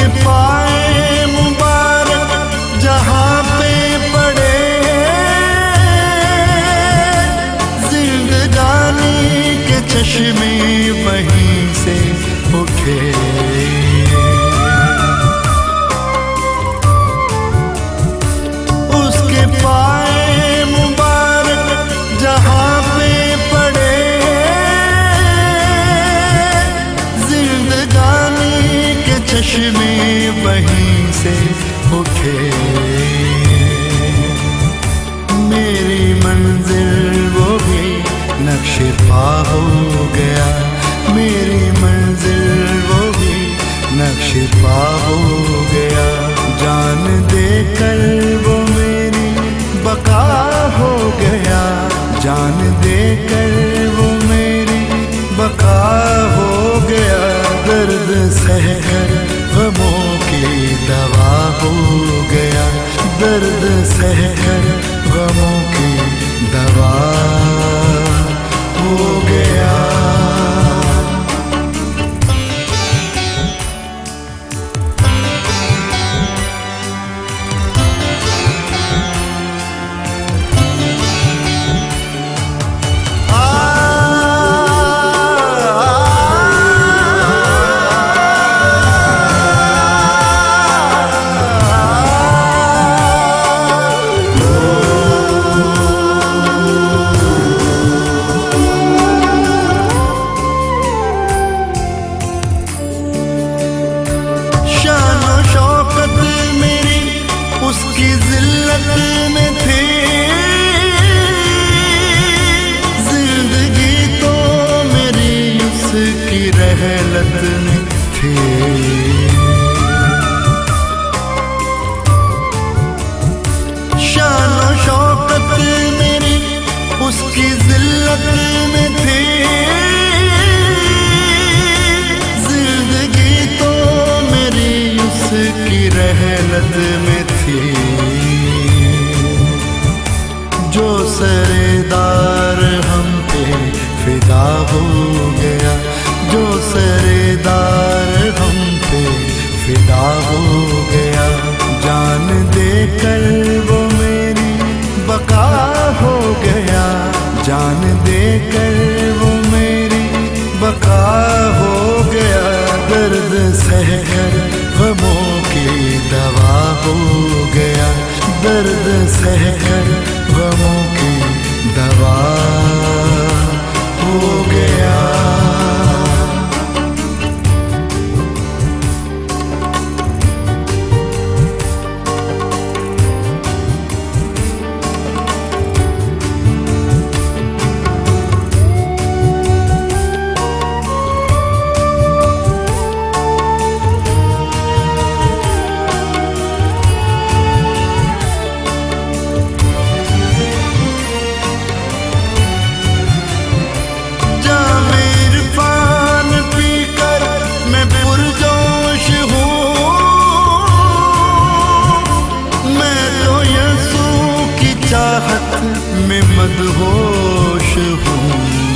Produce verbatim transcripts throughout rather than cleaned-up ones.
पाए मुबारक जहाँ पे पड़े, जिंदगानी के चश्मे वहीं से उठे। उसके पाए मुबारक जहाँ पे पड़े, जिंदगानी के चश्मे वहीं से उठे। मेरी मंजिल वो भी नक्शे पा हो गया, मेरी मंजिल वो भी नक्शे पा हो गया। जान देकर वो मेरी बका हो गया, जान देकर वो मेरी बका हो गया। दर्द सहकर गमों की दवा हो गया, दर्द सहकर गमों की दवा हो गया। उसकी जिल्लत में थी, जिंदगी तो मेरी उसकी रहलत में थी। शान और शौकत मेरी उसकी जिल्लत में थी, जिंदगी तो मेरी उसकी रहलत में थी। जो सरेदार हम पे फिदा हो गया, जो सरेदार हम पे फिदा हो गया। जान देकर वो मेरी बका हो गया, जान देकर वो मेरी बका हो गया। दर्द सहकर गमों की दवा हो गया, दर्द सहकर गमों की दवा हो गया। चाहत में मदहोश हूँ,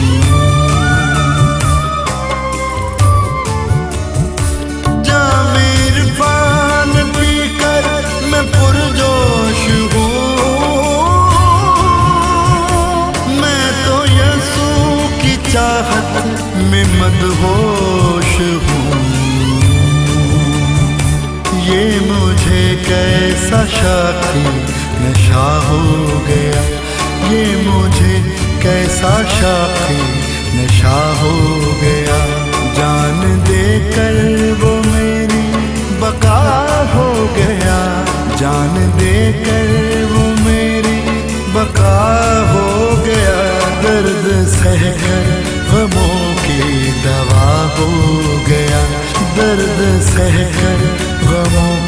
जामे इरफान पीकर मैं पुरजोश हूँ। मैं तो यसू की चाहत में मदहोश हूँ। ये मुझे कैसा शाखी नशा हो गया, ये मुझे कैसा शाखी नशा हो गया। जान देकर वो मेरी बका हो गया, जान देकर वो मेरी बका हो गया। दर्द सहकर गमों की दवा हो गया, दर्द सहकर गमों